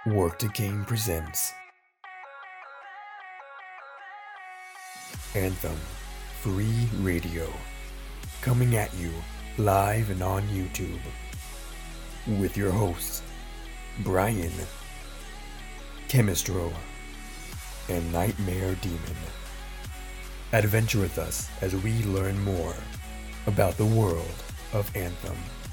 Work to Game presents Anthem Free Radio, coming at you live and on YouTube, with your hosts, Brian, Chemistro, and Nightmare Demon. Adventure with us as we learn more about the world of Anthem.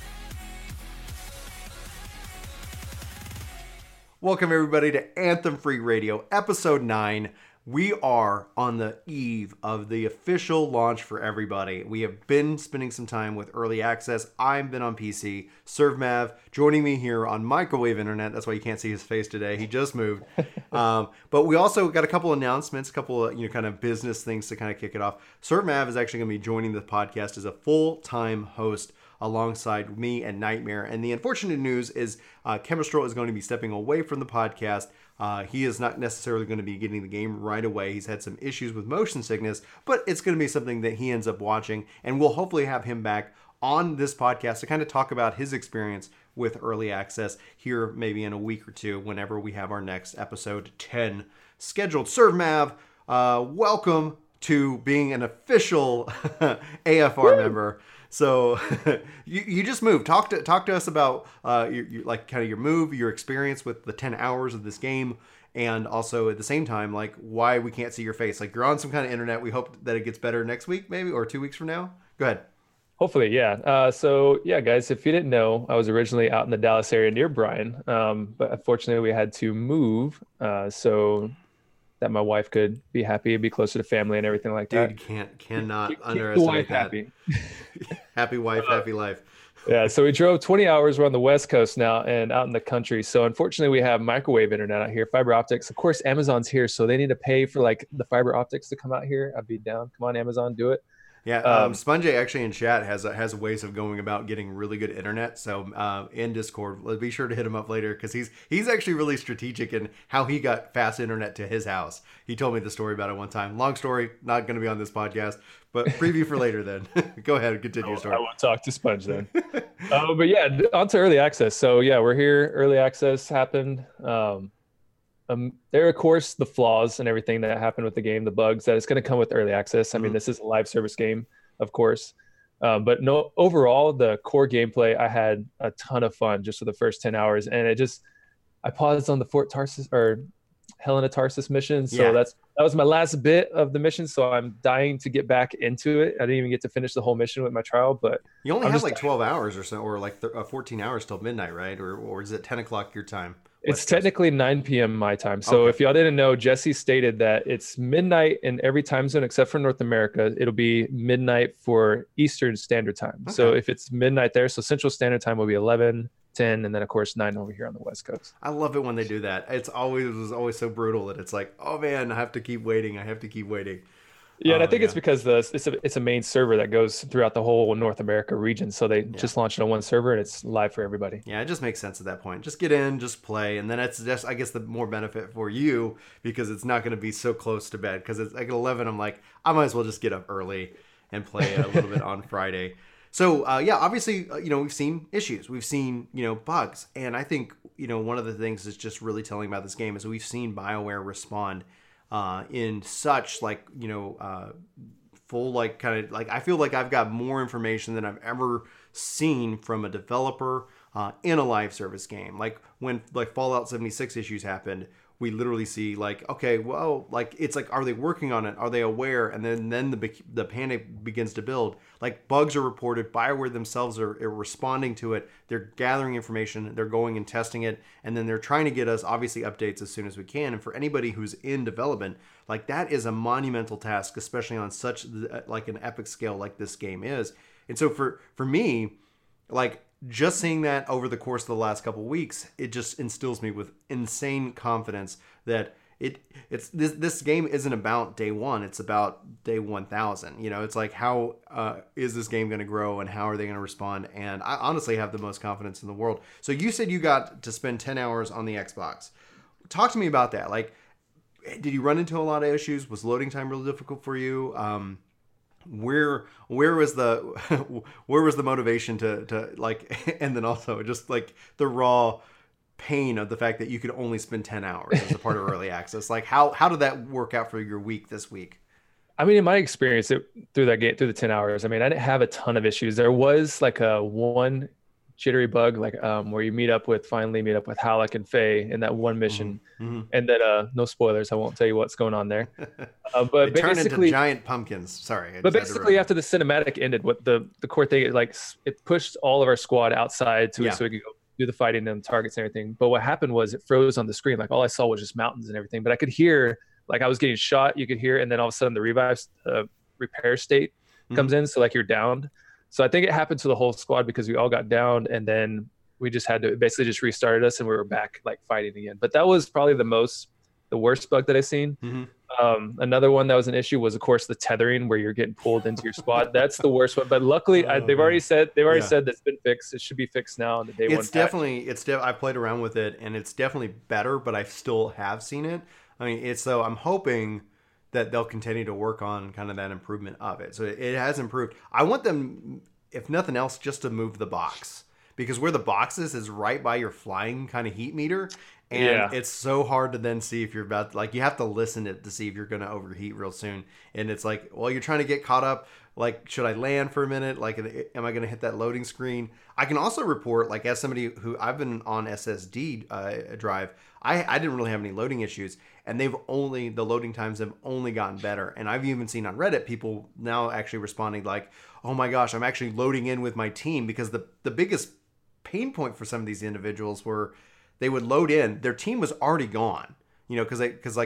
Welcome everybody to Anthem Free Radio, episode 9. We are on the eve of the official launch for everybody. We have been spending some time with early access. I've been on PC. ServMav joining me here on microwave internet. That's why you can't see his face today. He just moved. But we also got a couple announcements, a couple of kind of business things to kind of kick it off. ServMav is actually going to be joining the podcast as a full-time host alongside me and Nightmare. And the unfortunate news is Chemistro is going to be stepping away from the podcast. He is not necessarily going to be getting the game right away. He's had some issues with motion sickness, but it's going to be something that he ends up watching. And we'll hopefully have him back on this podcast to kind of talk about his experience with early access here maybe in a week or two whenever we have our next episode 10 scheduled. ServMav, welcome to being an official AFR member. So you just moved. Talk to us about your move, your experience with the 10 hours of this game, and also at the same time why we can't see your face. Like, you're on some kind of internet. We hope that it gets better next week, maybe, or 2 weeks from now. Go ahead. Hopefully, yeah. So guys, if you didn't know, I was originally out in the Dallas area near Brian, but unfortunately we had to move so that my wife could be happy and be closer to family and everything like that. Dude, cannot underestimate that. Happy. Happy wife, happy life. Yeah, so we drove 20 hours. We're on the West Coast now and out in the country. So unfortunately, we have microwave internet out here, fiber optics. Of course, Amazon's here, so they need to pay for the fiber optics to come out here. I'd be down. Come on, Amazon, do it. Yeah, Sponge actually in chat has ways of going about getting really good internet. So in Discord, be sure to hit him up later because he's actually really strategic in how he got fast internet to his house. He told me the story about it one time. Long story, not going to be on this podcast, but preview for later then. Go ahead and continue your story. I won't talk to Sponge then. But yeah, on to early access. So yeah, we're here. Early access happened. There are, of course, the flaws and everything that happened with the game, the bugs that is going to come with early access. I mean, this is a live service game, of course. But no, overall, the core gameplay, I had a ton of fun just for the first 10 hours. And I paused on the Fort Tarsis or Helena Tarsis mission. So that was my last bit of the mission. So I'm dying to get back into it. I didn't even get to finish the whole mission with my trial, but you only have 12 hours or so, or 14 hours till midnight, right? Or is it 10 o'clock your time? It's technically 9 p.m. my time. So If y'all didn't know, Jesse stated that it's midnight in every time zone except for North America. It'll be midnight for Eastern Standard Time. Okay. So if it's midnight there, so Central Standard Time will be 11, 10, and then of course 9 over here on the West Coast. I love it when they do that. It was always so brutal that it's like, oh man, I have to keep waiting. Yeah, and I think it's because it's a main server that goes throughout the whole North America region. So they just launched it on one server and it's live for everybody. Yeah, it just makes sense at that point. Just get in, just play. And then it's just, I guess, the more benefit for you because it's not going to be so close to bed. Because it's like at 11, I'm like, I might as well just get up early and play a little bit on Friday. So, obviously, we've seen issues. We've seen, bugs. And I think, one of the things that's just really telling about this game is we've seen BioWare respond in such full I feel like I've got more information than I've ever seen from a developer in a live service game. Like when Fallout 76 issues happened, we literally see it's like, are they working on it? Are they aware? And then the panic begins to build. Like, bugs are reported. BioWare themselves are responding to it. They're gathering information. They're going and testing it. And then they're trying to get us, obviously, updates as soon as we can. And for anybody who's in development, that is a monumental task, especially on such an epic scale like this game is. And so for me, just seeing that over the course of the last couple of weeks, it just instills me with insane confidence that this game isn't about day one. It's about day 1,000. It's like, how is this game going to grow and how are they going to respond? And I honestly have the most confidence in the world. So you said you got to spend 10 hours on the Xbox. Talk to me about that. Did you run into a lot of issues? Was loading time really difficult for you? Where was the motivation to and then also just the raw pain of the fact that you could only spend 10 hours as a part of early access. Like how did that work out for your week this week? I mean, in my experience through the 10 hours, I mean, I didn't have a ton of issues. There was like a one jittery bug, like where you finally meet up with Halleck and Faye in that one mission. Mm-hmm. And then no spoilers, I won't tell you what's going on there. But they turn basically into giant pumpkins. Sorry. But basically after the cinematic ended, what the core thing, it pushed all of our squad outside so we could go do the fighting and targets and everything. But what happened was it froze on the screen. Like all I saw was just mountains and everything, but I could hear, like I was getting shot, you could hear, and then all of a sudden the repair state comes in. So like you're downed. So I think it happened to the whole squad because we all got downed, and then we just had to basically just restarted us and we were back like fighting again. But that was probably the worst bug that I've seen. Another one that was an issue was, of course, the tethering where you're getting pulled into your squad. That's the worst one. But luckily, they've already said that's been fixed. It should be fixed now on the day one. I played around with it, and it's definitely better. But I still have seen it. I mean, I'm hoping that they'll continue to work on kind of that improvement of it. So it has improved. I want them, if nothing else, just to move the box, because where the box is right by your flying kind of heat meter. And it's so hard to then see if you're about to, like, you have to listen to see if you're going to overheat real soon. And it's like, well, you're trying to get caught up. Like, should I land for a minute? Like, am I going to hit that loading screen? I can also report, like, as somebody who I've been on SSD drive, I didn't really have any loading issues. And the loading times have only gotten better. And I've even seen on Reddit people now actually responding like, oh my gosh, I'm actually loading in with my team, because the biggest pain point for some of these individuals were they would load in, their team was already gone, because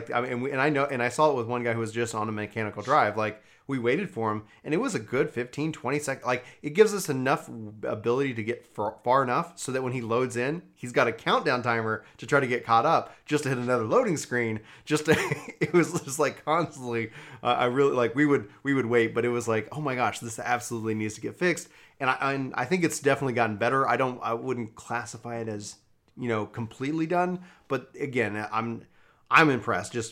I saw it with one guy who was just on a mechanical drive. Like, we waited for him, and it was a good 15, 20 seconds. Like, it gives us enough ability to get far enough so that when he loads in, he's got a countdown timer to try to get caught up, just to hit another loading screen. It was just like constantly. I really like we would wait, but it was like, oh my gosh, this absolutely needs to get fixed. And I think it's definitely gotten better. I wouldn't classify it as completely done, but again, I'm impressed just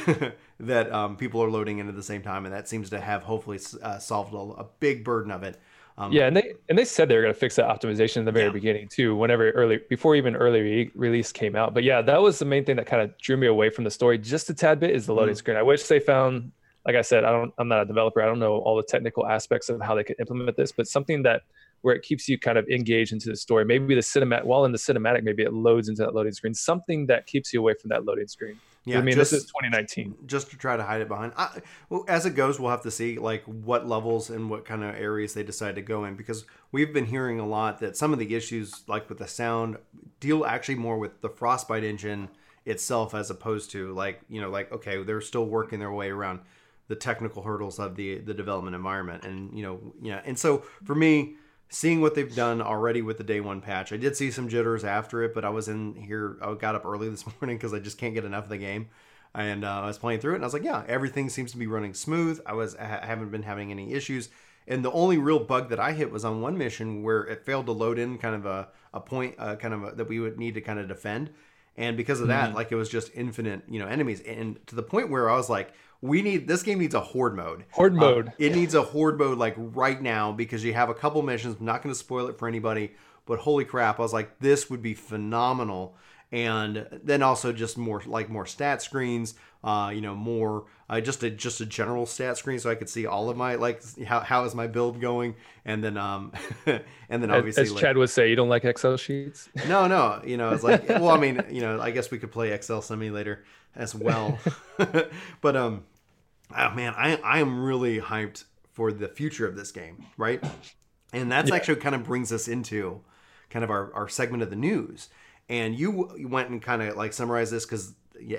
that people are loading in at the same time, and that seems to have hopefully solved a big burden of it. And they said they were going to fix that optimization in the very beginning too, before even early release came out. But yeah, that was the main thing that kind of drew me away from the story just a tad bit, is the loading screen. I wish they found, like I said, I'm not a developer. I don't know all the technical aspects of how they could implement this, but something where it keeps you kind of engaged into the story. Maybe while in the cinematic, maybe it loads into that loading screen. Something that keeps you away from that loading screen. Yeah, I mean, this is 2019. Just to try to hide it behind. Well, as it goes, we'll have to see like what levels and what kind of areas they decide to go in, because we've been hearing a lot that some of the issues, like with the sound, deal actually more with the Frostbite engine itself, as opposed to okay, they're still working their way around the technical hurdles of the development environment, and and so for me, seeing what they've done already with the day one patch, I did see some jitters after it, but I got up early this morning because I just can't get enough of the game. And I was playing through it, and I was like, yeah, everything seems to be running smooth. I haven't been having any issues. And the only real bug that I hit was on one mission where it failed to load in kind of a point that we would need to kind of defend. And because of that, like, it was just infinite, enemies. And to the point where I was like, this game needs a horde mode. It needs a horde mode like right now, because you have a couple missions. I'm not going to spoil it for anybody, but holy crap, I was like, this would be phenomenal. And then also just more stat screens, more just a general stat screen, so I could see all of my, like, how is my build going, and then and then obviously, as Chad would say, you don't like Excel sheets? No, it's like, well, I mean, I guess we could play Excel Simulator as well, but oh man, I am really hyped for the future of this game, right? And that's actually kind of brings us into kind of our segment of the news. And you went and kind of like summarized this because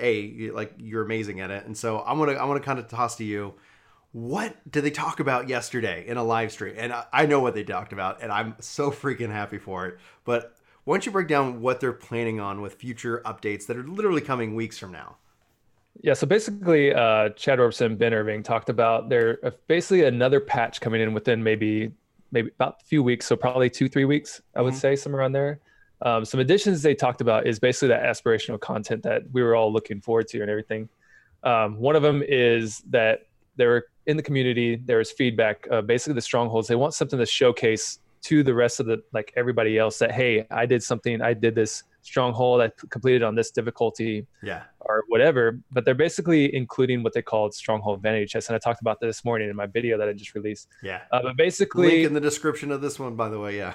you're amazing at it, and so I'm gonna kind of toss to you, what did they talk about yesterday in a live stream? And I know what they talked about, and I'm so freaking happy for it. But why don't you break down what they're planning on with future updates that are literally coming weeks from now? Yeah, so basically, Chad Orbison, Ben Irving talked about there basically another patch coming in within maybe about a few weeks, so probably 2-3 weeks, I would say, somewhere around there. Some additions they talked about is basically that aspirational content that we were all looking forward to and everything. One of them is that there in the community, there is feedback, basically the strongholds. They want something to showcase to the rest of everybody else that, hey, I did something, I did this stronghold. I completed on this difficulty, Yeah. or whatever. But they're basically including what they called stronghold vanity chests, and I talked about this morning in my video that I just released. Yeah. But basically, link in the description of this one, by the way. Yeah.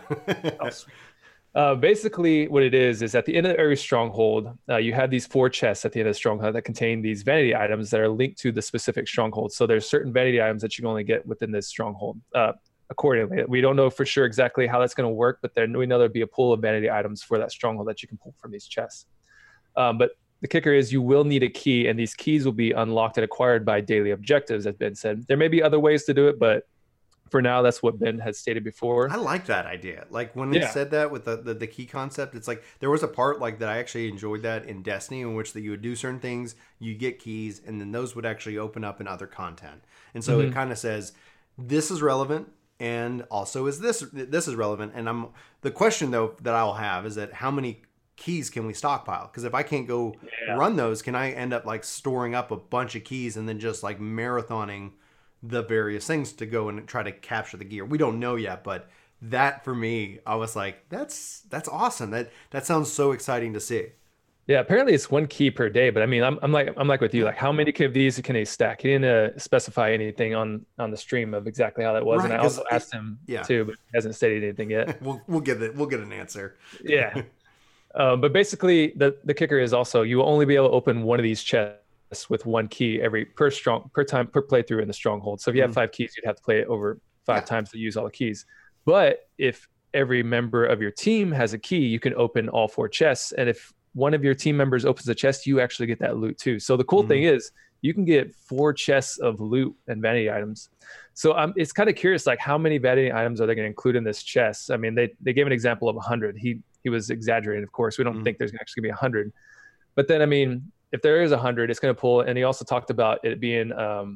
Basically, what it is at the end of every stronghold, you have these 4 chests at the end of the stronghold that contain these vanity items that are linked to the specific stronghold. So there's certain vanity items that you can only get within this stronghold. Accordingly, we don't know for sure exactly how that's going to work, but we know there'll be a pool of vanity items for that stronghold that you can pull from these chests. But the kicker is you will need a key, and these keys will be unlocked and acquired by daily objectives, as Ben said. There may be other ways to do it, but for now, that's what Ben had stated before. I like that idea. Like when he said that with the key concept, it's like there was a part like that I actually enjoyed that in Destiny, in which that you would do certain things, you get keys, and then those would actually open up in other content. And so it kind of says this is relevant, and also is this is relevant. And the question though that I'll have is that how many keys can we stockpile? Because if I can't go run those, can I end up like storing up a bunch of keys and then just like marathoning the various things to go and try to capture the gear? We don't know yet, but that for me, I was like, that's awesome. That sounds so exciting to see. Yeah, apparently it's 1 key per day, but I mean, I'm like with you, like how many of these can they stack? He didn't specify anything on the stream of exactly how that was, Right, and I also asked him too, but he hasn't stated anything yet. we'll get an answer. Yeah, but basically the kicker is also you will only be able to open one of these chests with 1 key per playthrough in the stronghold. So if you have 5 keys, you'd have to play it over 5 times to use all the keys. But if every member of your team has a key, you can open all 4 chests, and if one of your team members opens a chest, you actually get that loot too. So the cool thing is you can get 4 chests of loot and vanity items. So it's kind of curious, like how many vanity items are they going to include in this chest? I mean, they gave an example of 100. He was exaggerating, of course. We don't think there's actually going to be 100. But then, I mean, if there is 100, it's going to pull. And he also talked about it being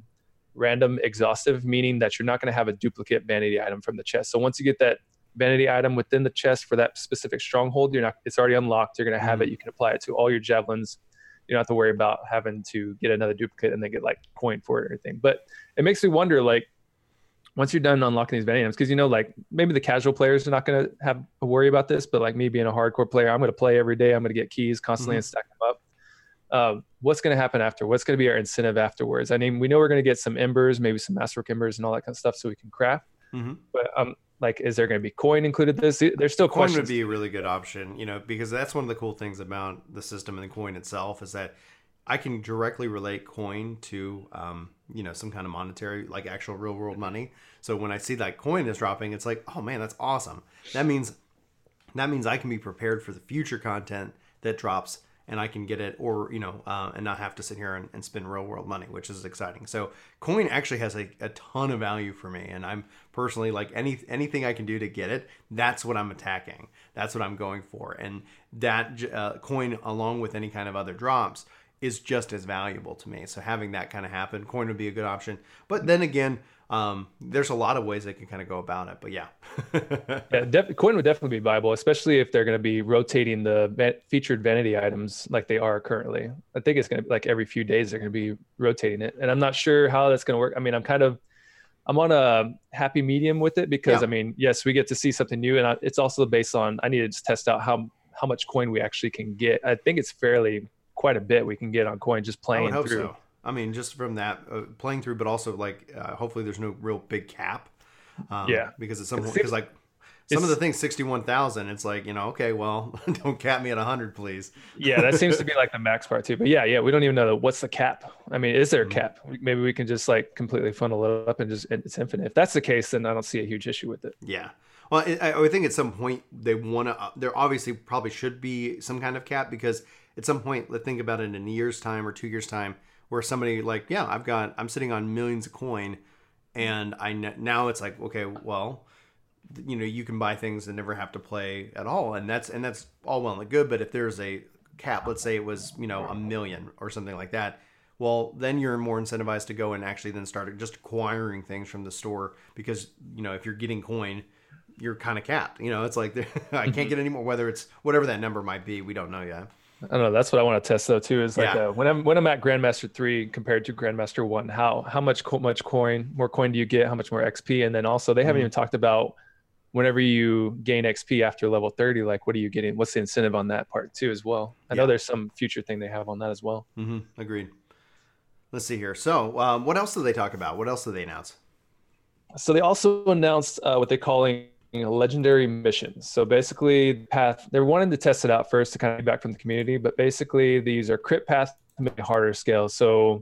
random exhaustive, meaning that you're not going to have a duplicate vanity item from the chest. So once you get that vanity item within the chest for that specific stronghold, it's already unlocked. You're going to have it. You can apply it to all your javelins. You don't have to worry about having to get another duplicate and then get like coin for it or anything. But it makes me wonder, like, once you're done unlocking these vanity items, because like maybe the casual players are not going to have a worry about this, but like me being a hardcore player, I'm going to play every day. I'm going to get keys constantly and stack them up. What's going to happen after? What's going to be our incentive afterwards? I mean, we know we're going to get some embers, maybe some masterwork embers and all that kind of stuff so we can craft. But like, is there going to be coin included in this? There's still questions. Coin would be a really good option, because that's one of the cool things about the system and the coin itself is that I can directly relate coin to, some kind of monetary, like actual real world money. So when I see that coin is dropping, it's like, oh man, that's awesome. That means I can be prepared for the future content that drops, and I can get it, or and not have to sit here and spend real world money, which is exciting. So coin actually has a ton of value for me, and I'm personally like anything I can do to get it, that's what I'm attacking. That's what I'm going for, and that coin, along with any kind of other drops, is just as valuable to me. So having that kind of happen, coin would be a good option. But then again, there's a lot of ways they can kind of go about it. But yeah. Coin would definitely be viable, especially if they're going to be rotating the featured vanity items like they are currently. I think it's going to be like every few days they're going to be rotating it. And I'm not sure how that's going to work. I mean, I'm on a happy medium with it because, I mean, yes, we get to see something new. And it's also based on, I need to just test out how much coin we actually can get. I think it's quite a bit we can get on coin just playing I would hope through. So. I mean, just from that playing through, but also like hopefully there's no real big cap. Because at some point, because like some of the things 61,000, it's like okay, well, don't cap me at 100, please. Yeah, that seems to be like the max part too. But yeah, we don't even know what's the cap. I mean, is there a cap? Maybe we can just like completely funnel it up and just it's infinite. If that's the case, then I don't see a huge issue with it. Yeah. Well, I would think at some point there obviously probably should be some kind of cap, because at some point, let's think about it in a year's time or 2 years' time, where somebody like, I'm sitting on millions of coin, and now it's like, okay, well, you can buy things and never have to play at all, and that's all well and good. But if there's a cap, let's say it was $1 million or something like that, well, then you're more incentivized to go and actually then start just acquiring things from the store, because if you're getting coin, you're kind of capped. It's like I can't get any more, whether it's whatever that number might be. We don't know yet. I don't know. That's what I want to test though too. Is like when I'm at Grandmaster 3 compared to Grandmaster 1, how much more coin do you get? How much more XP? And then also they haven't even talked about whenever you gain XP after level 30, like what are you getting? What's the incentive on that part too as well? I know there's some future thing they have on that as well. Agreed. Let's see here. So what else did they talk about? What else did they announce? So they also announced what they're calling legendary missions. So basically, path they're wanting to test it out first to kind of feedback from the community. But basically, these are crit paths to make harder scale. So,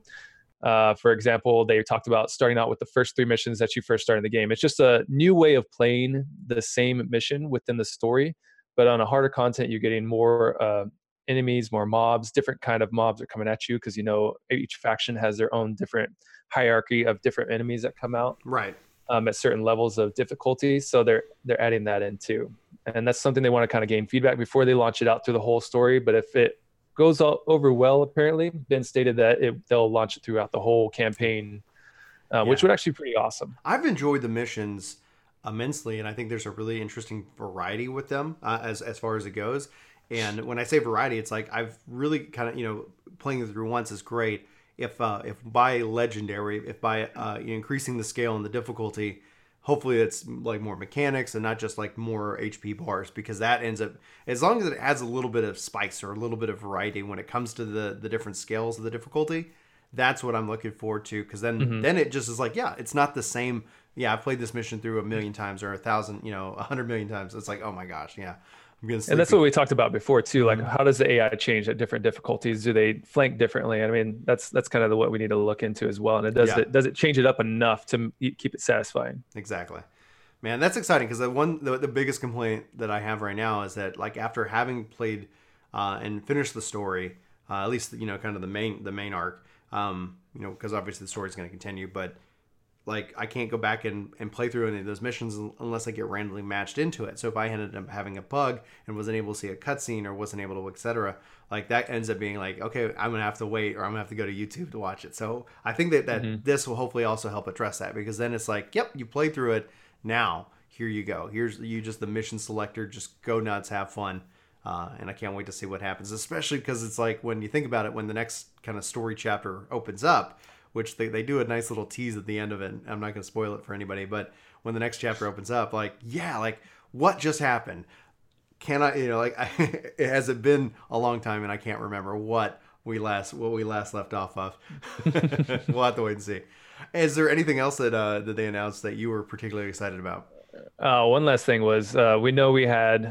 for example, they talked about starting out with the first 3 missions that you first start in the game. It's just a new way of playing the same mission within the story, but on a harder content, you're getting more enemies, more mobs. Different kind of mobs are coming at you because each faction has their own different hierarchy of different enemies that come out. Right. At certain levels of difficulty. So they're adding that in too. And that's something they want to kind of gain feedback before they launch it out through the whole story. But if it goes over well, apparently, Ben stated that they'll launch it throughout the whole campaign, which would actually be pretty awesome. I've enjoyed the missions immensely, and I think there's a really interesting variety with them as far as it goes. And when I say variety, it's like I've really kind of, playing it through once is great. If by legendary, if by increasing the scale and the difficulty, hopefully it's like more mechanics and not just like more HP bars, because that ends up, as long as it adds a little bit of spice or a little bit of variety when it comes to the different scales of the difficulty, that's what I'm looking forward to. Because then it just is like, it's not the same. Yeah, I've played this mission through 1,000,000 times or 1,000, 100 million times. It's like, oh my gosh, yeah. And that's what we talked about before too. Like, how does the AI change at different difficulties? Do they flank differently? I mean, that's kind of what we need to look into as well. And does it change it up enough to keep it satisfying? Exactly, man. That's exciting because the biggest complaint that I have right now is that, like, after having played and finished the story, at least kind of the main arc, because obviously the story is going to continue, but like I can't go back and play through any of those missions unless I get randomly matched into it. So if I ended up having a bug and wasn't able to see a cutscene or wasn't able to, etc., like that ends up being like, okay, I'm gonna have to wait or I'm gonna have to go to YouTube to watch it. So I think that this will hopefully also help address that, because then it's like, yep, you played through it. Now here you go. Here's you just the mission selector. Just go nuts, have fun. And I can't wait to see what happens, especially because it's like when you think about it, when the next kind of story chapter opens up, which they do a nice little tease at the end of it. I'm not going to spoil it for anybody, but when the next chapter opens up, like what just happened? Can I, it hasn't been a long time and I can't remember what we last left off of. We'll have to wait and see. Is there anything else that they announced that you were particularly excited about? One last thing was we know we had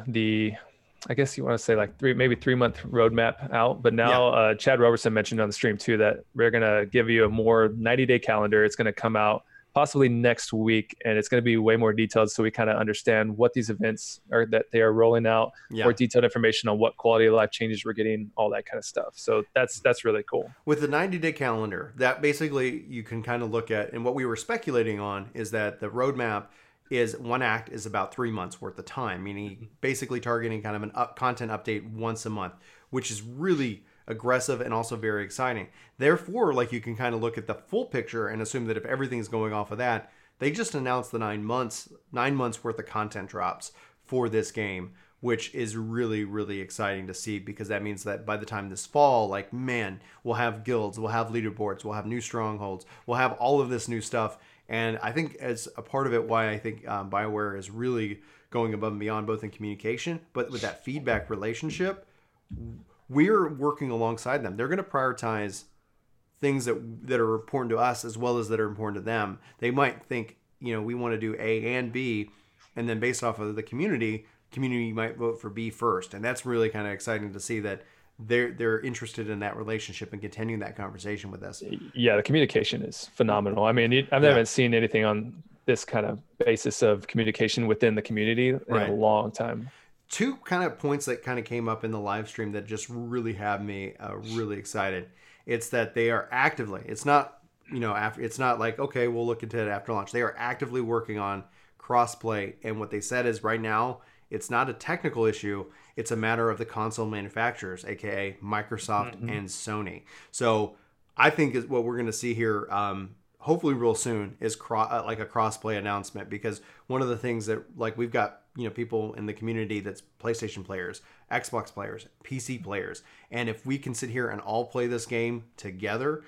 I guess you want to say like 3-month roadmap out, but now Chad Robertson mentioned on the stream too that we're going to give you a more 90-day calendar. It's going to come out possibly next week, and it's going to be way more detailed, so we kind of understand what these events are that they are rolling out, more detailed information on what quality of life changes we're getting, all that kind of stuff. So that's really cool. With the 90-day calendar, that basically you can kind of look at, and what we were speculating on is that the roadmap is one act is about 3 months worth of time, meaning basically targeting kind of an content update once a month, which is really aggressive and also very exciting. Therefore, like, you can kind of look at the full picture and assume that if everything's going off of that, they just announced the 9 months worth of content drops for this game, which is really, really exciting to see, because that means that by the time this fall, like, man, we'll have guilds, we'll have leaderboards, we'll have new strongholds, we'll have all of this new stuff. And I think as a part of it, why I think BioWare is really going above and beyond, both in communication, but with that feedback relationship, we're working alongside them. They're going to prioritize things that are important to us as well as that are important to them. They might think, we want to do A and B, and then based off of the community might vote for B first. And that's really kind of exciting to see that they're interested in that relationship and continuing that conversation with us. Yeah, the communication is phenomenal. I mean, I haven't seen anything on this kind of basis of communication within the community in a long time. Two kind of points that kind of came up in the live stream that just really have me really excited. It's that they are actively, it's not, it's not like, okay, we'll look into it after launch. They are actively working on crossplay. And what they said is right now, it's not a technical issue. It's a matter of the console manufacturers, aka Microsoft and Sony. So I think what we're going to see here, hopefully real soon, is like a crossplay announcement. Because one of the things that, like, we've got people in the community that's PlayStation players, Xbox players, PC players. And if we can sit here and all play this game together,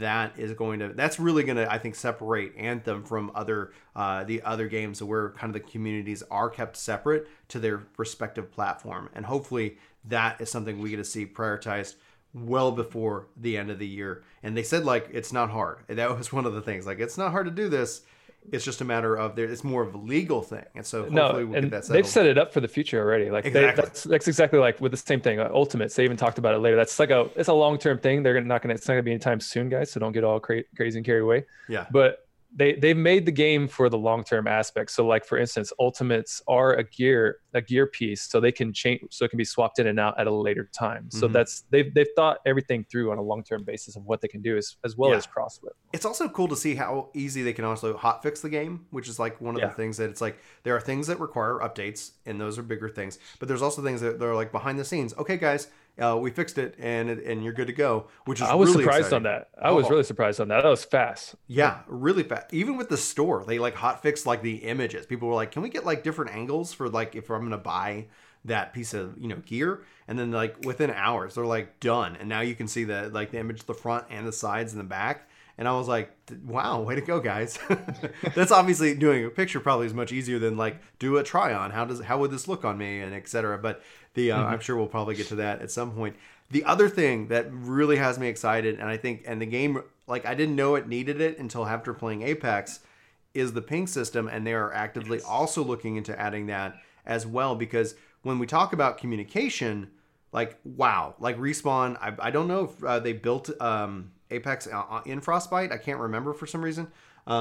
that's really going to, I think, separate Anthem from the other games where kind of the communities are kept separate to their respective platform. And hopefully that is something we get to see prioritized well before the end of the year. And they said, like, it's not hard. That was one of the things. Like, it's not hard to do this. It's just a matter of it's more of a legal thing. And so hopefully we'll get that settled. They've set it up for the future already. Like exactly. That's exactly like with the same thing. Ultimates, they even talked about it later. That's like it's a long-term thing. It's not going to be anytime soon, guys. So don't get all crazy and carried away. Yeah. But they've made the game for the long-term aspect. So like, for instance, Ultimates are a gear piece, so they can change, so it can be swapped in and out at a later time. So they've thought everything through on a long-term basis of what they can do as well as crossplay. It's also cool to see how easy they can also hotfix the game, which is like one of the things that it's like, there are things that require updates, and those are bigger things, but there's also things that are like behind the scenes. Okay, guys, we fixed it, and you're good to go. Which is, I was really surprised exciting. On that. I was really surprised on that. That was fast. Yeah, really fast. Even with the store, they like hotfixed like the images. People were like, "Can we get like different angles for like if I'm going to buy that piece of gear?" And then like within hours, they're like done, and now you can see the image of the front and the sides and the back. And I was like, wow, way to go, guys. That's obviously, doing a picture probably is much easier than like do a try on. How would this look on me, and etc. But I'm sure we'll probably get to that at some point. The other thing that really has me excited, and I think, and the game, like, I didn't know it needed it until after playing Apex, is the ping system. And they are actively also looking into adding that as well, because when we talk about communication, like, wow, like Respawn, I don't know if they built Apex in Frostbite. I can't remember for some reason.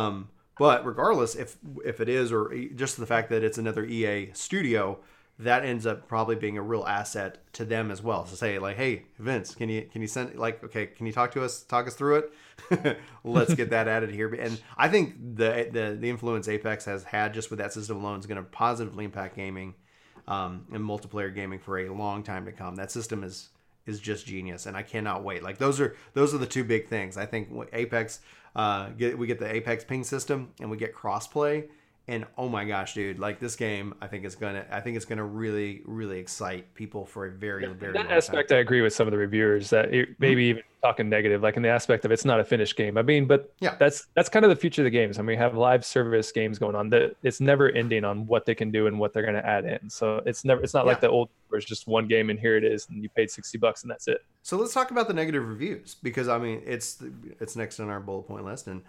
But regardless, if it is, or just the fact that it's another EA studio, that ends up probably being a real asset to them as well. So say like, hey, Vince, can you send, like, okay, can you talk us through it? Let's get that added here. And I think the influence Apex has had just with that system alone is going to positively impact gaming and multiplayer gaming for a long time to come. That system is just genius, and I cannot wait. Like, those are the two big things. I think Apex, we get the Apex ping system, and we get crossplay. And oh my gosh, dude! Like, this game, I think it's gonna really, really excite people for a very, very long aspect time. I agree with some of the reviewers that maybe even talking negative, like in the aspect of it's not a finished game. I mean, but yeah, that's kind of the future of the games. I mean, we have live service games going on that it's never ending on what they can do and what they're going to add in. So it's not like the old where it's just one game and here it is and you paid $60 and that's it. So let's talk about the negative reviews, because I mean it's next on our bullet point list, and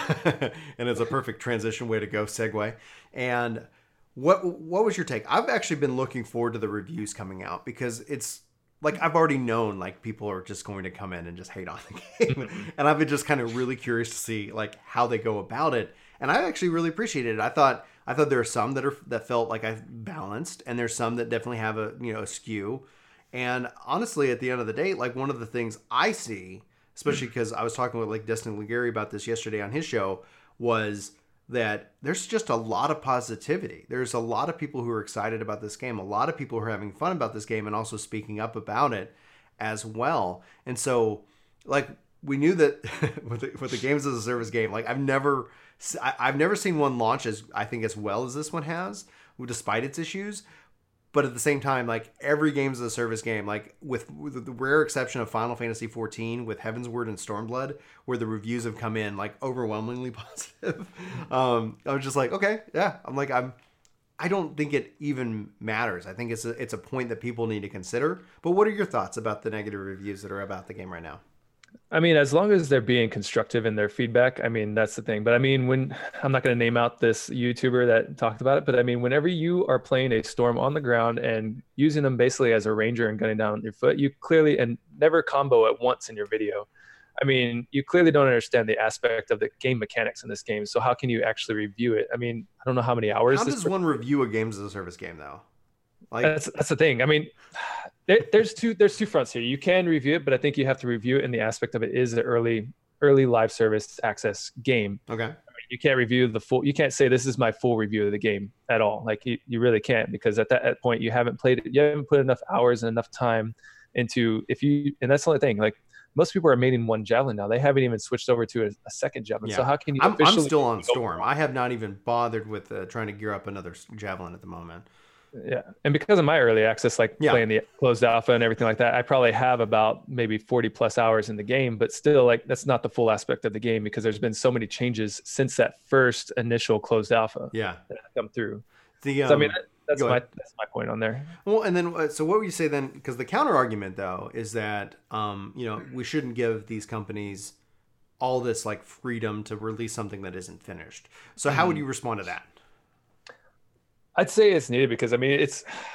and it's a perfect transition way to go, segue. And what was your take? I've actually been looking forward to the reviews coming out, because it's like, I've already known like people are just going to come in and just hate on the game, and I've been just kind of really curious to see like how they go about it. And I actually really appreciated it. I thought there are some that felt like I balanced, and there's some that definitely have a skew. And honestly, at the end of the day, like, one of the things I see, especially because I was talking with like Destin Legary about this yesterday on his show, was that there's just a lot of positivity. There's a lot of people who are excited about this game. A lot of people who are having fun about this game and also speaking up about it as well. And so, like, we knew that with the games as a service game, like, I've never seen one launch as well as this one has, despite its issues. But at the same time, like, every games as a service game, like with the rare exception of Final Fantasy XIV with Heavensward and Stormblood, where the reviews have come in like overwhelmingly positive, I was just like, okay, yeah. I don't think it even matters. I think it's a point that people need to consider. But what are your thoughts about the negative reviews that are about the game right now? I mean, as long as they're being constructive in their feedback, I mean, that's the thing. But I mean, when I'm not going to name out this YouTuber that talked about it, but I mean, whenever you are playing a storm on the ground and using them basically as a ranger and gunning down on your foot, you clearly, and never combo at once in your video. I mean, you clearly don't understand the aspect of the game mechanics in this game. So how can you actually review it? I mean, I don't know how many hours. How does one review a games as a service game though? Like, that's the thing. I mean, there's two fronts here. You can review it, but I think you have to review it in the aspect of it is an early live service access game. Okay. I mean, you can't review the full. You can't say this is my full review of the game at all. Like, you really can't, because at that point you haven't played it. You haven't put enough hours and enough time into and that's the only thing. Like, most people are making one javelin now. They haven't even switched over to a second javelin. Yeah. So how can you? I'm still on Storm. I have not even bothered with trying to gear up another javelin at the moment. Yeah. And because of my early access, like playing the closed alpha and everything like that, I probably have about maybe 40 plus hours in the game, but still like that's not the full aspect of the game because there's been so many changes since that first initial closed alpha that have come through. So, I mean, that's my point on there. Well, and then, so what would you say then? Because the counter argument though, is that, we shouldn't give these companies all this like freedom to release something that isn't finished. So how would you respond to that? I'd say it's needed because I mean it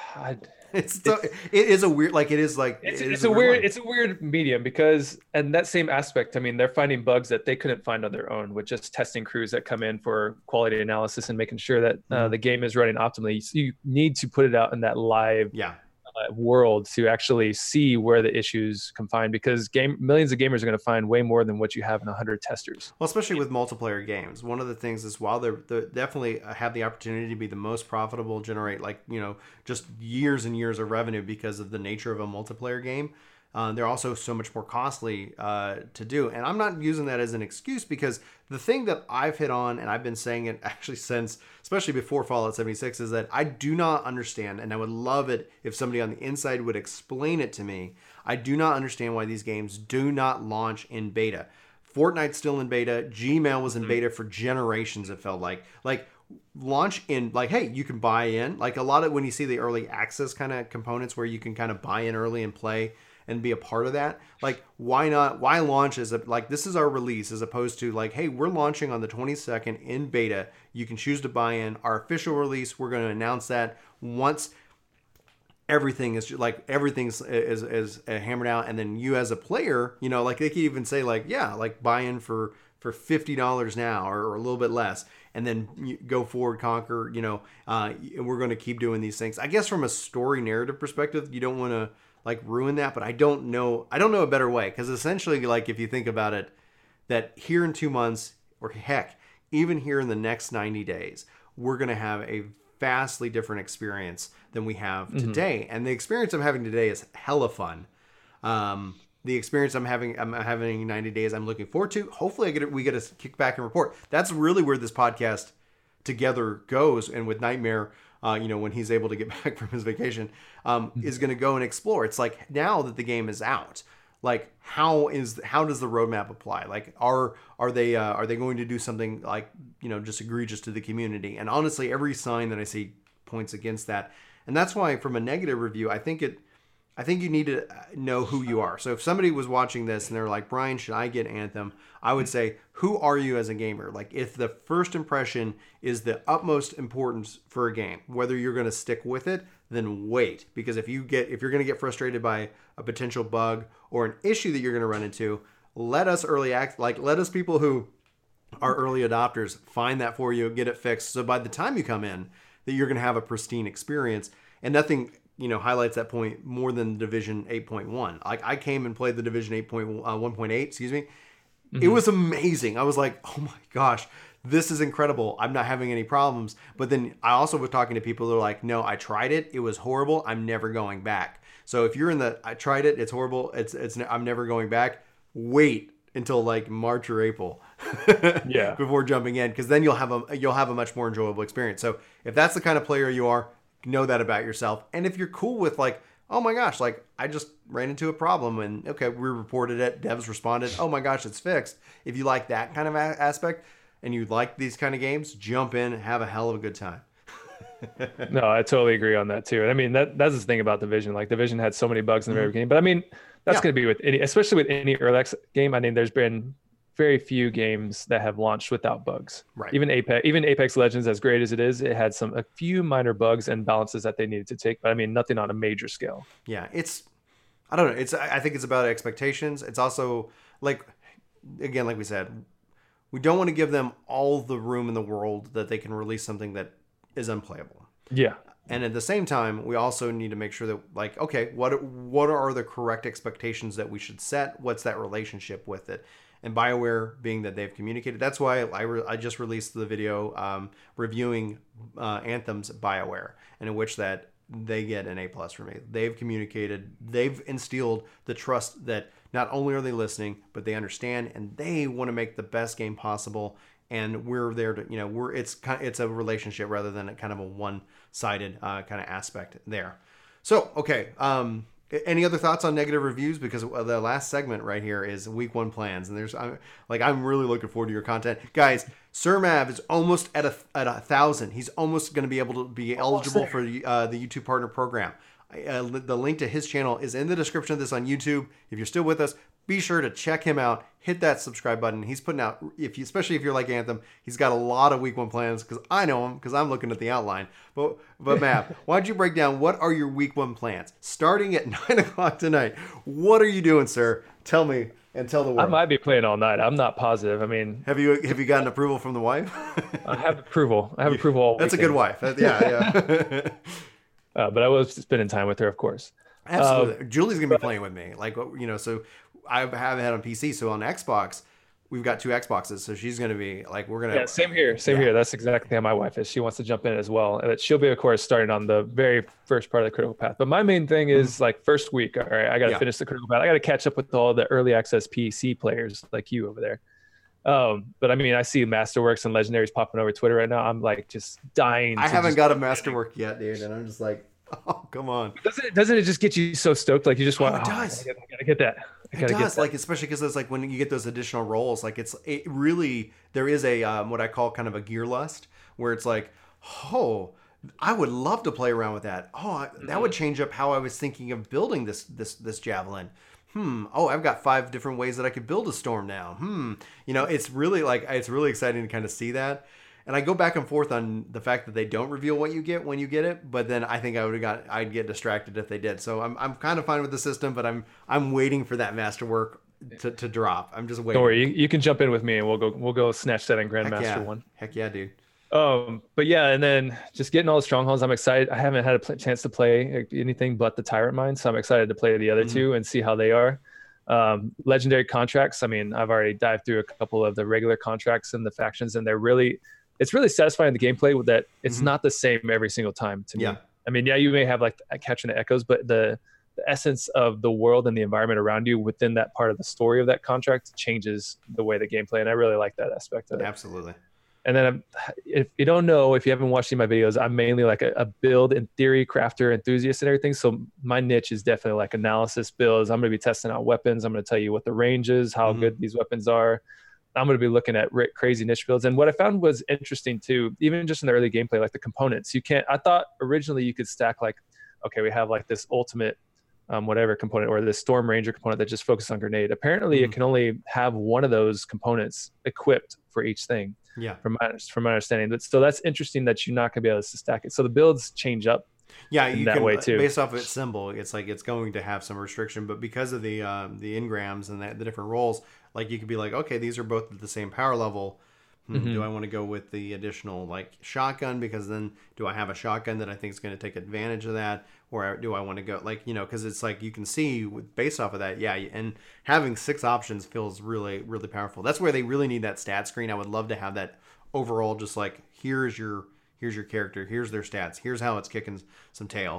is a weird it's a weird medium because and that same aspect, I mean they're finding bugs that they couldn't find on their own with just testing crews that come in for quality analysis and making sure that the game is running optimally. So you need to put it out in that live world to actually see where the issues can find because millions of gamers are going to find way more than what you have in 100 testers. Well, especially with multiplayer games, one of the things is while they definitely have the opportunity to be the most profitable, generate just years and years of revenue because of the nature of a multiplayer game, they're also so much more costly to do. And I'm not using that as an excuse because the thing that I've hit on, and I've been saying it actually since, especially before Fallout 76, is that I do not understand, and I would love it if somebody on the inside would explain it to me. I do not understand why these games do not launch in beta. Fortnite's still in beta. Gmail was in beta for generations, it felt like. Like, launch in, like, hey, you can buy in. Like, a lot of when you see the early access kind of components where you can kind of buy in early and play and be a part of that, like, why not? Why launch as this is our release, as opposed to like, hey, we're launching on the 22nd in beta. You can choose to buy in. Our official release, we're going to announce that once everything's hammered out, and then you as a player, like they could even say like, buy in for $50 now or a little bit less, and then you go forward, conquer. We're going to keep doing these things. I guess from a story narrative perspective, you don't want to like ruin that, but I don't know a better way, because essentially, like, if you think about it, that here in 2 months, or heck, even here in the next 90 days, we're going to have a vastly different experience than we have today. And the experience I'm having today is hella fun. The experience I'm having in 90 days, I'm looking forward to. Hopefully we get a kick back and report. That's really where this podcast together goes. And with Nightmare, when he's able to get back from his vacation, is going to go and explore. It's like, now that the game is out, like, how does the roadmap apply? Like, are they going to do something like, just egregious to the community? And honestly, every sign that I see points against that. And that's why, from a negative review, I think you need to know who you are. So if somebody was watching this and they're like, Brian, should I get Anthem? I would say, who are you as a gamer? Like, if the first impression is the utmost importance for a game, whether you're going to stick with it, then wait. Because if you're going to get frustrated by a potential bug or an issue that you're going to run into, let us people who are early adopters find that for you, get it fixed. So by the time you come in, that you're going to have a pristine experience. And nothing highlights that point more than Division 8.1. Like, I came and played the Division 1.8, excuse me. It was amazing. I was like, oh my gosh, this is incredible. I'm not having any problems. But then I also was talking to people that are like, no, I tried it. It was horrible. I'm never going back. So if you're in I tried it, it's horrible. I'm never going back. Wait until like March or April before jumping in, because then you'll have a much more enjoyable experience. So if that's the kind of player you are, know that about yourself. And if you're cool with like, oh my gosh, like, I just ran into a problem and okay, we reported it, devs responded, oh my gosh, it's fixed. If you like that kind of aspect and you like these kind of games, jump in and have a hell of a good time. No, I totally agree on that too. And I mean, that's the thing about Division. Like, Division had so many bugs in the very beginning, but I mean, that's going to be with especially with any early access game. I mean, there's been very few games that have launched without bugs. Right. Even Apex Legends, as great as it is, it had a few minor bugs and balances that they needed to take, but I mean, nothing on a major scale. Yeah, I don't know. I think it's about expectations. It's also like, again, like we said, we don't want to give them all the room in the world that they can release something that is unplayable. Yeah. And at the same time, we also need to make sure that, like, okay, what are the correct expectations that we should set? What's that relationship with it? And BioWare, being that they've communicated, that's why I just released the video reviewing Anthem's BioWare, and in which that they get an A+ from me. They've communicated, they've instilled the trust that not only are they listening, but they understand and they want to make the best game possible. And we're there to, it's a relationship rather than a kind of a one sided kind of aspect there. So, okay. Any other thoughts on negative reviews? Because the last segment right here is week 1 plans, and I'm really looking forward to your content, guys. Sir Mav is almost at 1,000. He's almost going to be able to be eligible for the YouTube Partner Program. The link to his channel is in the description of this on YouTube. If you're still with us, be sure to check him out. Hit that subscribe button. He's putting out, especially if you're like Anthem, he's got a lot of week 1 plans, because I know him because I'm looking at the outline. But Mav, why don't you break down what are your week 1 plans starting at 9 o'clock tonight? What are you doing, sir? Tell me and tell the world. I might be playing all night. I'm not positive. I mean, have you gotten approval from the wife? I have approval. I have approval all That's weekend. a good wife. Yeah. But I was spending time with her, of course. Absolutely. Julie's gonna be playing with me. Like, so I haven't had on PC. So on Xbox, we've got 2 Xboxes. So she's gonna be like, we're gonna. Yeah, same here. Here. That's exactly how my wife is. She wants to jump in as well. And she'll be, of course, starting on the very first part of the Critical Path. But my main thing is like first week. All right, I got to finish the Critical Path. I got to catch up with all the early access PC players like you over there. But I mean, I see Masterworks and Legendaries popping over Twitter right now. I'm like just dying. I haven't got a Masterwork yet, dude, and I'm just like, oh, come on. Doesn't it just get you so stoked? Like you just want. It does. I gotta get that. It does. Like, especially because it's like when you get those additional rolls, like it really, there is a what I call kind of a gear lust, where it's like, oh, I would love to play around with that. Oh, that would change up how I was thinking of building this javelin. Oh, I've got 5 different ways that I could build a storm now. It's really exciting to kind of see that. And I go back and forth on the fact that they don't reveal what you get when you get it, but then I think I'd get distracted if they did. So I'm kind of fine with the system, but I'm waiting for that Masterwork to drop. I'm just waiting. Don't worry, you can jump in with me and we'll go snatch that in Grandmaster 1. Heck yeah, dude. But yeah, and then just getting all the strongholds. I'm excited. I haven't had a chance to play anything but the Tyrant Mine, so I'm excited to play the other 2 and see how they are. Legendary contracts. I mean, I've already dived through a couple of the regular contracts and the factions, and it's really satisfying the gameplay with that. It's not the same every single time to me. Yeah. I mean, yeah, you may have like catching the echoes, but the essence of the world and the environment around you within that part of the story of that contract changes the way the gameplay, and I really like that aspect of it. Absolutely. And then if you don't know, if you haven't watched any of my videos, I'm mainly like a build and theory crafter enthusiast and everything. So my niche is definitely like analysis builds. I'm going to be testing out weapons. I'm going to tell you what the range is, how good these weapons are. I'm going to be looking at crazy niche builds. And what I found was interesting too, even just in the early gameplay, like the components, I thought originally you could stack like, okay, we have like this ultimate whatever component or this Storm Ranger component that just focuses on grenade. Apparently it can only have one of those components equipped for each thing. Yeah. From my understanding. So that's interesting that you're not going to be able to stack it. So the builds change up. Yeah, you that can, way too. Based off of its symbol, it's like it's going to have some restriction, but because of the engrams and the different roles, like you could be like, okay, these are both at the same power level. Do I want to go with the additional like shotgun, because then do I have a shotgun that I think is going to take advantage of that, or do I want to go like, because it's like you can see based off of that, and having 6 options feels really, really powerful. That's where they really need that stat screen. I would love to have that overall, just like here's your character, here's their stats, here's how it's kicking some tail.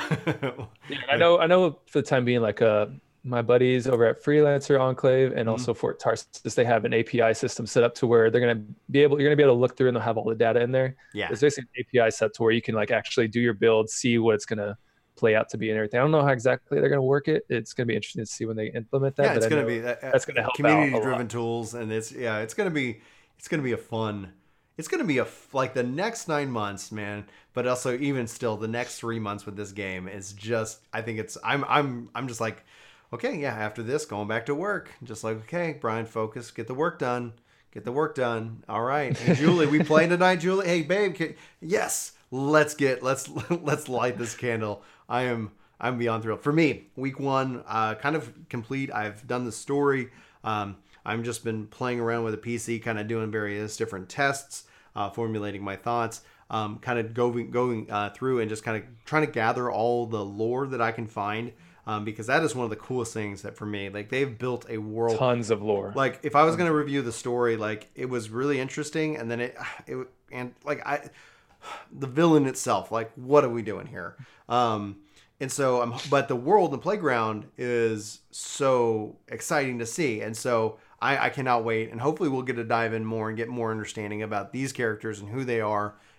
I know for the time being, like my buddies over at Freelancer Enclave and also Fort Tarsus, they have an API system set up to where you're going to be able to look through and they'll have all the data in there. Yeah. It's basically an API set to where you can like actually do your build, see what it's going to play out to be and everything. I don't know how exactly they're going to work it. It's going to be interesting to see when they implement that. Yeah, it's going to be that's going to help community-driven tools, and it's going to be a fun. It's going to be like the next 9 months, man. But also even still, the next 3 months with this game is just. I think it's. I'm just like, okay, yeah. After this, going back to work. Just like, okay, Brian, focus, get the work done. All right, hey, Julie, we playing tonight, Julie. Hey, babe, yes. Let's light this candle. I'm beyond thrilled. For me, week 1, kind of complete. I've done the story. I've just been playing around with a PC, kind of doing various different tests, formulating my thoughts, kind of going through and just kind of trying to gather all the lore that I can find, because that is one of the coolest things that for me, like they've built a world, tons of lore. Like if I was going to review the story, like it was really interesting, and then the villain itself, like what are we doing here? And so, but the world and playground is so exciting to see. And so I cannot wait. And hopefully we'll get to dive in more and get more understanding about these characters and who they are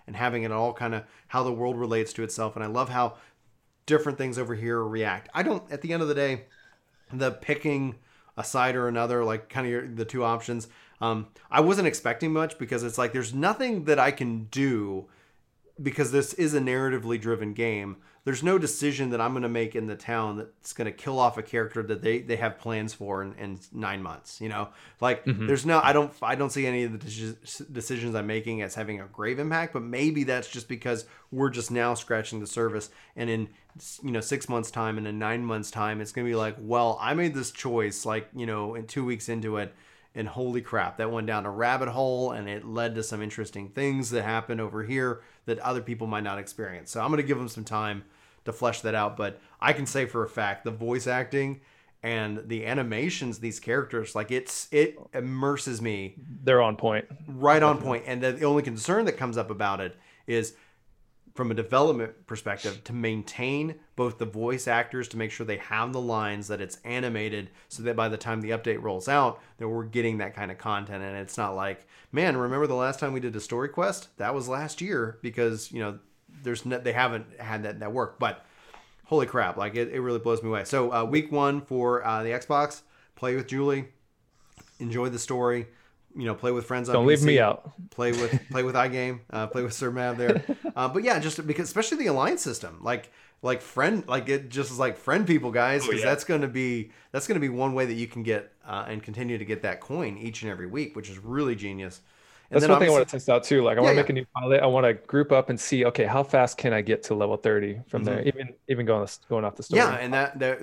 and having it all kind of how the world relates to itself. And I love how different things over here react. I don't, at the end of the day, the picking a side or another, like kind of the two options, I wasn't expecting much, because it's like there's nothing that I can do, because this is a narratively driven game. There's no decision that I'm going to make in the town that's going to kill off a character that they have plans for in 9 months. You know, like there's no, I don't see any of the decisions I'm making as having a grave impact. But maybe that's just because we're just now scratching the surface, and in 6 months time and in 9 months time, it's going to be like, well, I made this choice like in 2 weeks into it. And holy crap, that went down a rabbit hole, and it led to some interesting things that happened over here that other people might not experience. So I'm going to give them some time to flesh that out. But I can say for a fact, the voice acting and the animations, these characters, like it immerses me. They're on point. Right on point. And the only concern that comes up about it is, from a development perspective, to maintain both the voice actors, to make sure they have the lines, that it's animated, so that by the time the update rolls out, that we're getting that kind of content. And it's not like, man, remember the last time we did a story quest? That was last year, because they haven't had that work. But holy crap, like it really blows me away. So week 1 for the Xbox, play with Julie, enjoy the story. Play with friends on Don't PC. leave me out. Play with iGame. Play with Sir Mav there. But yeah, just because, especially the alliance system, like friend, like it just is like friend people, guys, because that's gonna be one way that you can get and continue to get that coin each and every week, which is really genius. And that's then one thing I want to test out too. Like I want to make a new pilot. I want to group up and see, okay, how fast can I get to level 30 from there? Even going off the story. Yeah, and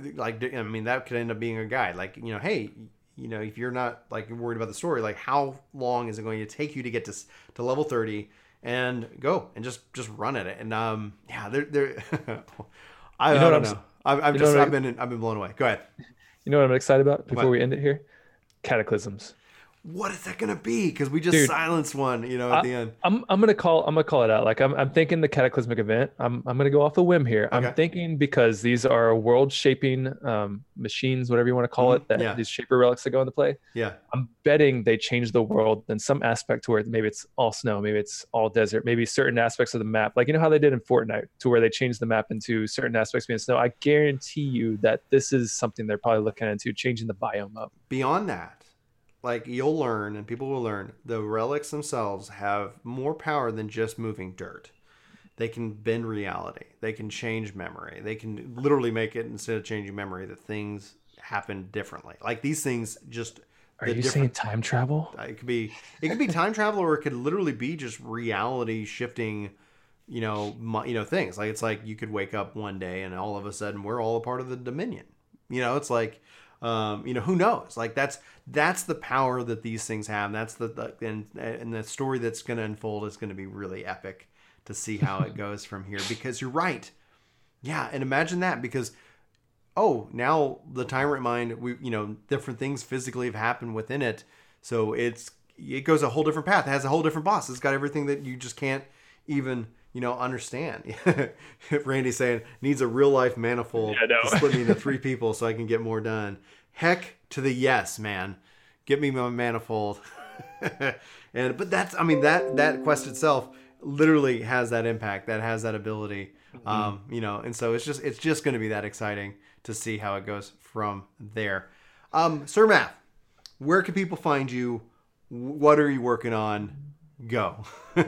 that could end up being a guide. Like hey. If you're not like worried about the story, like how long is it going to take you to get to level 30 and go and just run at it? And they're I don't know. I've been blown away. Go ahead. You know what I'm excited about before we end it here? Cataclysms. What is that gonna be? Because we just silenced one, at the end. I'm gonna call it out. Like I'm thinking the cataclysmic event. I'm gonna go off a whim here. Okay. I'm thinking, because these are world shaping machines, whatever you want to call it, these shaper relics that go into play. Yeah. I'm betting they change the world in some aspect to where maybe it's all snow, maybe it's all desert, maybe certain aspects of the map. Like how they did in Fortnite, to where they changed the map into certain aspects being snow. I guarantee you that this is something they're probably looking into, changing the biome up. Beyond that, like you'll learn, and people will learn, the relics themselves have more power than just moving dirt. They can bend reality. They can change memory. They can literally make it, instead of changing memory, that things happen differently. Like these things just. Are you saying time travel? It could be time travel, or it could literally be just reality shifting. Things like it's like you could wake up one day and all of a sudden we're all a part of the Dominion. It's like. Who knows? Like that's the power that these things have. That's and the story that's going to unfold is going to be really epic to see how it goes from here. Because you're right, yeah. And imagine that, because now the Tyrant Mind, different things physically have happened within it, so it goes a whole different path. It has a whole different boss. It's got everything that you just can't even. Understand. Randy's saying needs a real life manifold to split me into 3 people so I can get more done. Heck to the yes, man. Get me my manifold. But that's, that quest itself literally has that impact, that has that ability. And so it's just going to be that exciting to see how it goes from there. Sir Math, where can people find you? What are you working on? Go.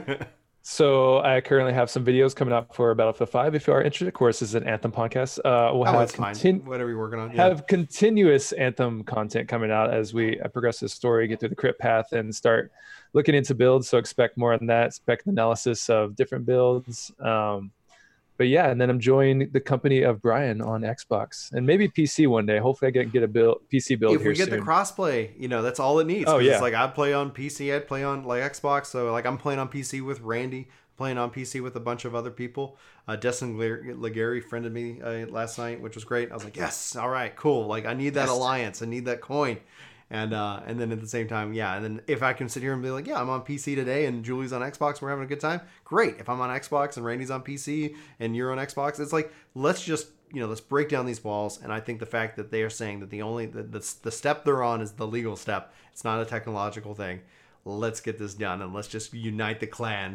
So I currently have some videos coming out for Battlefield 5. If you are interested, of course, this is an Anthem podcast. We'll have whatever you're working on. Yeah. Have continuous Anthem content coming out as we progress this story, get through the crypt path, and start looking into builds. So expect more on that. Expect analysis of different builds. But yeah, and then I'm joining the company of Brian on Xbox and maybe PC one day. Hopefully I get a PC build if we get soon. The crossplay, that's all it needs. It's like I play on PC, I'd play on like Xbox. So like I'm playing on PC with Randy, playing on PC with a bunch of other people. Destin Legary friended me last night, which was great. I was like, yes, all right, cool. Like I need that alliance. I need that coin. And then at the same time, and then if I can sit here and be like, I'm on PC today and Julie's on Xbox, we're having a good time. Great. If I'm on Xbox and Randy's on PC and you're on Xbox, it's like, let's just, let's break down these walls. And I think the fact that they are saying that the step they're on is the legal step. It's not a technological thing. Let's get this done and let's just unite the clans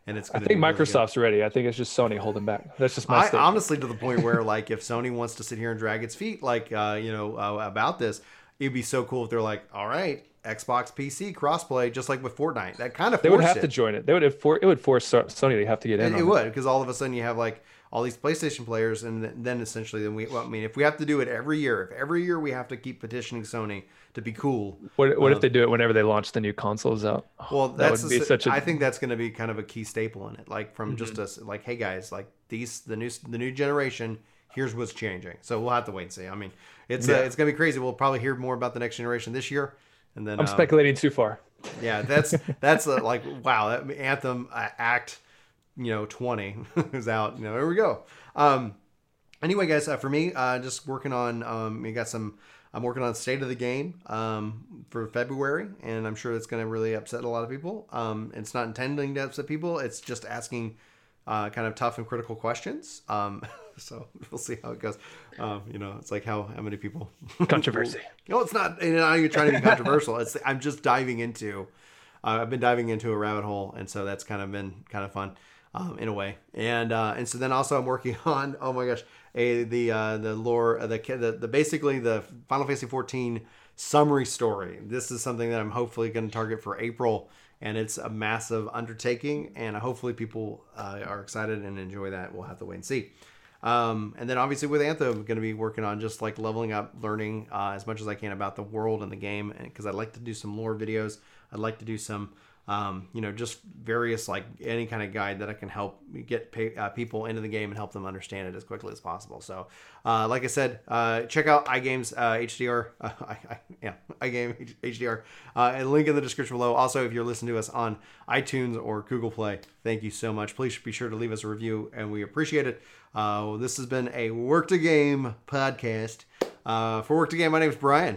and it's I going to think be really good. Microsoft's ready. I think it's just Sony holding back. That's just my I statement. honestly, to the point where like if Sony wants to sit here and drag its feet, like about this, it'd be so cool if they're like, all right, Xbox PC crossplay, just like with Fortnite. That kind of They would have to join it. They would it would force Sony to have to get in. It would, because all of a sudden you have like all these PlayStation players, and then essentially if we have to do it every year, if every year we have to keep petitioning Sony to be cool. What if they do it whenever they launch the new consoles out? Well, that would be such a. I think that's going to be kind of a key staple in it. Like from just us, like, hey guys, like the new generation. Here's what's changing. So we'll have to wait and see. I mean, it's going to be crazy. We'll probably hear more about the next generation this year, and then I'm speculating too far. Yeah, that's like wow. That Anthem Act 20 is out. There we go. Anyway, guys, for me, just working on I'm working on State of the Game for February, and I'm sure it's going to really upset a lot of people. It's not intending to upset people. It's just asking kind of tough and critical questions. So we'll see how it goes. It's like how many people controversy. No, it's not. I'm not even trying to be controversial. I'm just diving into. I've been diving into a rabbit hole, and so that's kind of been kind of fun. In a way, and so then also I'm working on the lore, the basically the Final Fantasy 14 summary story. This is something that I'm hopefully going to target for April, and it's a massive undertaking, and hopefully people are excited and enjoy that. We'll have to wait and see. And then obviously with Anthem, I'm going to be working on just like leveling up, learning as much as I can about the world and the game, because I'd like to do some lore videos. I'd like to do some just various, like any kind of guide that I can help get people into the game and help them understand it as quickly as possible. So, like I said, check out iGames HDR, iGame HDR, and link in the description below. Also, if you're listening to us on iTunes or Google Play, thank you so much. Please be sure to leave us a review, and we appreciate it. This has been a Work to Game podcast. For Work to Game, my name is Brian.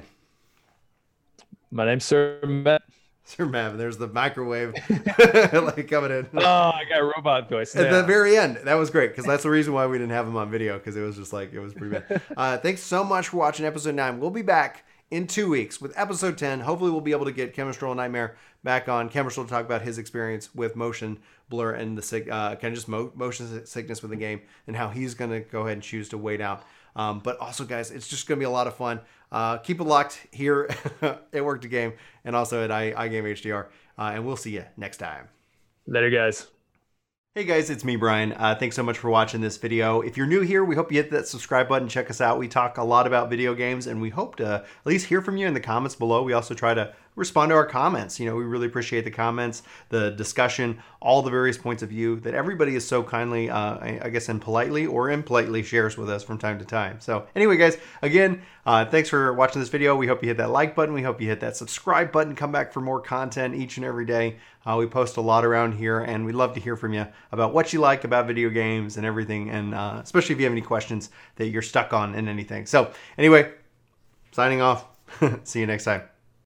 My name's Sir Matt. Sir Mav, there's the microwave like coming in. Oh, I got a robot voice. At the very end. That was great, because that's the reason why we didn't have him on video, because it was just like, it was pretty bad. Thanks so much for watching episode 9. We'll be back in 2 weeks with episode 10. Hopefully we'll be able to get Chemistral Nightmare back on. Chemistral to talk about his experience with motion blur and the kind of just motion sickness with the game, and how he's going to go ahead and choose to wait out. But also, guys, it's just going to be a lot of fun. Keep it locked here at Work to Game, and also at iGame HDR. And we'll see you next time. Later, guys. Hey guys, it's me, Brian. Thanks so much for watching this video. If you're new here, we hope you hit that subscribe button. Check us out. We talk a lot about video games, and we hope to at least hear from you in the comments below. We also try to respond to our comments. We really appreciate the comments, the discussion, all the various points of view that everybody is so kindly, I guess, and politely or impolitely shares with us from time to time. So anyway, guys, again, thanks for watching this video. We hope you hit that like button. We hope you hit that subscribe button. Come back for more content each and every day. We post a lot around here, and we'd love to hear from you about what you like about video games and everything, and especially if you have any questions that you're stuck on in anything. So anyway, signing off. See you next time.